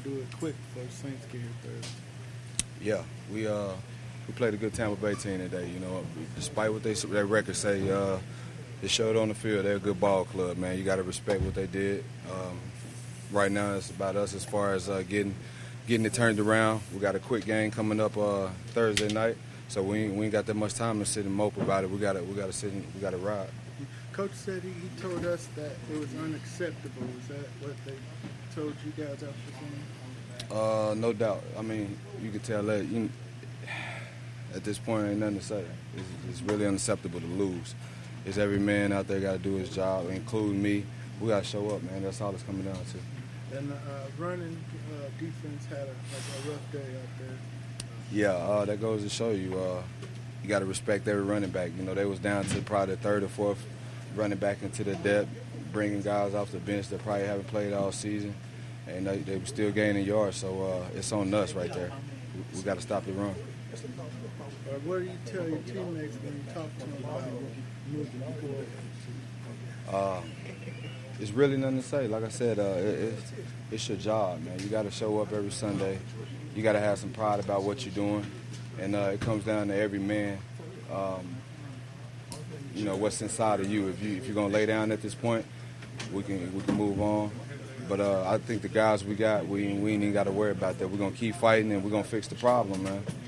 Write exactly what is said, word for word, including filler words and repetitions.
do it quick before the Saints get here Thursday. Yeah, we uh we played a good Tampa Bay team today. You know, despite what they their records say, uh, they showed on the field they're a good ball club, man. You got to respect what they did. Um, right now, it's about us as far as uh, getting getting it turned around. We got a quick game coming up uh, Thursday night, so we ain't, we ain't got that much time to sit and mope about it. We got to we got to sit and we got to ride. Coach said he, he told us that it was unacceptable. Is that what they told you guys after the game? Uh, no doubt. I mean, you could tell that. You, at this point, ain't nothing to say. It's, it's really unacceptable to lose. It's every man out there got to do his job, including me. We got to show up, man. That's all it's coming down to. And the uh, running uh, defense had a, like a rough day out there. Yeah, uh, that goes to show you. Uh, you got to respect every running back. You know, they was down to probably the third or fourth running back into the depth, bringing guys off the bench that probably haven't played all season, and they, they were still gaining yards. So uh, it's on us right there. We, we got to stop the run. Uh, what do you tell your teammates when you talk to them about moving forward? Uh, it's really nothing to say. Like I said, uh, it, it's, it's your job, man. You got to show up every Sunday. You got to have some pride about what you're doing, and uh, it comes down to every man. Um, you know what's inside of you. If you if you're gonna lay down at this point, we can we can move on. But uh, I think the guys we got, we we ain't even got to worry about that. We're gonna keep fighting and we're gonna fix the problem, man.